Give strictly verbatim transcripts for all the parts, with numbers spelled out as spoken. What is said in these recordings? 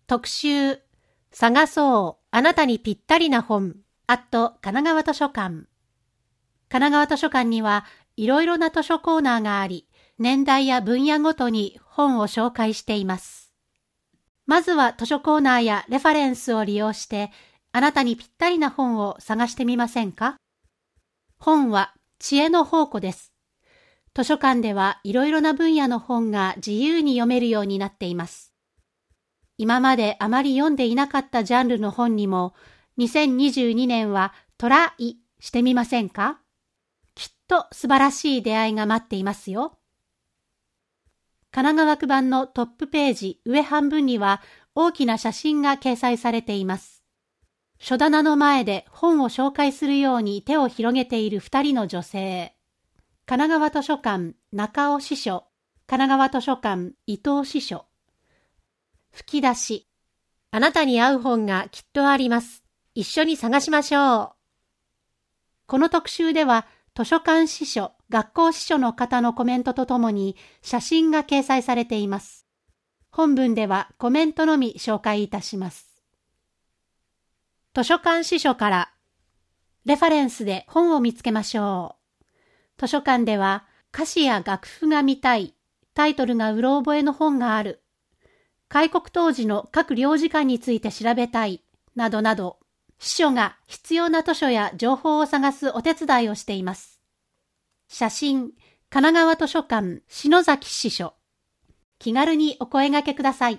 特集、探そうあなたにぴったりな本、アット神奈川図書館。神奈川図書館にはいろいろな図書コーナーがあり、年代や分野ごとに本を紹介しています。まずは図書コーナーやレファレンスを利用して、あなたにぴったりな本を探してみませんか？本は知恵の宝庫です。図書館ではいろいろな分野の本が自由に読めるようになっています。今まであまり読んでいなかったジャンルの本にも、にせんにじゅうにねんはトライしてみませんか？きっと素晴らしい出会いが待っていますよ。神奈川区版のトップページ上半分には大きな写真が掲載されています。書棚の前で本を紹介するように手を広げている二人の女性。神奈川図書館中尾司書、神奈川図書館伊藤司書。吹き出し。あなたに合う本がきっとあります。一緒に探しましょう。この特集では図書館司書、学校司書の方のコメントとともに写真が掲載されています。本文ではコメントのみ紹介いたします。図書館司書からレファレンスで本を見つけましょう。図書館では歌詞や楽譜が見たい、タイトルがうろ覚えの本がある、開国当時の各領事館について調べたい、などなど、司書が必要な図書や情報を探すお手伝いをしています。写真、神奈川図書館篠崎司書。気軽にお声掛けください。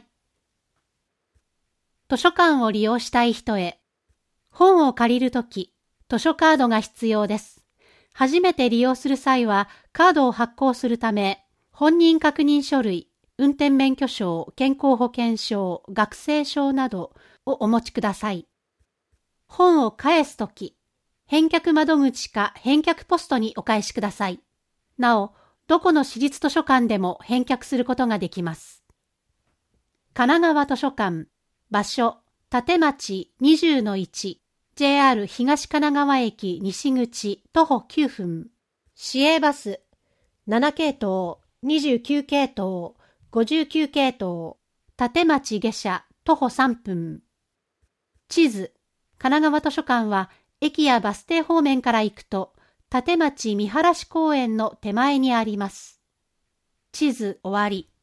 図書館を利用したい人へ、本を借りるとき、図書カードが必要です。初めて利用する際は、カードを発行するため、本人確認書類、運転免許証、健康保険証、学生証などをお持ちください。本を返すとき、返却窓口か返却ポストにお返しください。なお、どこの私立図書館でも返却することができます。神奈川図書館、場所、立町 にじゅうのいち、ジェイアール 東神奈川駅西口徒歩きゅうふん。市営バス、なな系統、にじゅうきゅう系統、ごじゅうきゅう系統、立町下車徒歩さんぷん。地図、神奈川図書館は駅やバス停方面から行くと、立町見晴公園の手前にあります。地図終わり。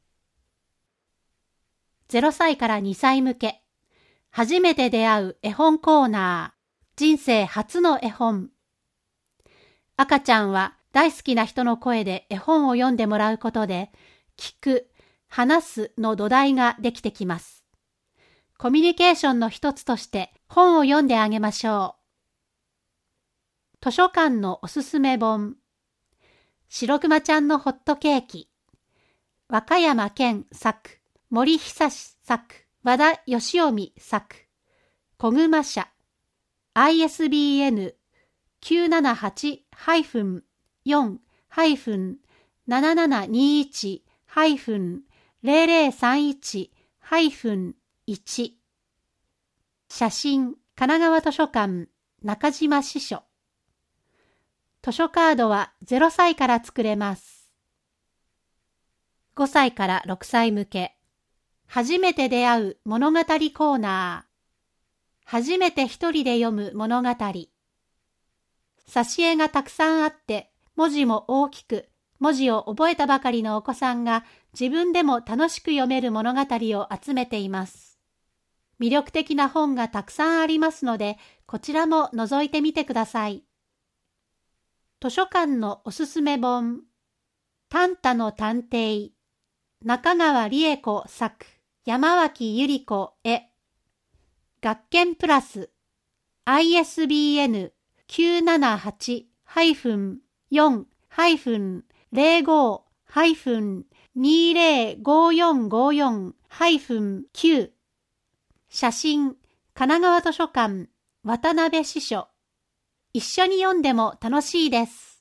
ゼロさいからにさい向け、初めて出会う絵本コーナー、人生初の絵本。赤ちゃんは大好きな人の声で絵本を読んでもらうことで、聞く、話すの土台ができてきます。コミュニケーションの一つとして本を読んであげましょう。図書館のおすすめ本。白熊ちゃんのホットケーキ。和歌山県作、森久志作、和田義臣作。小熊社。アイエスビーエヌ きゅうななはち よん ななななにいち ゼロゼロさんいち いち。写真、神奈川図書館中島司書。図書カードはゼロさいから作れます。ごさいからろくさい向け、初めて出会う物語コーナー。初めて一人で読む物語。挿絵がたくさんあって、文字も大きく、文字を覚えたばかりのお子さんが自分でも楽しく読める物語を集めています。魅力的な本がたくさんありますので、こちらも覗いてみてください。図書館のおすすめ本。タンタの探偵。中川理恵子作、山脇百合子絵。学研プラス アイエスビーエヌ きゅうななはち よん ゼロご にゼロごよんごよん きゅう。写真、神奈川図書館渡辺司書。一緒に読んでも楽しいです。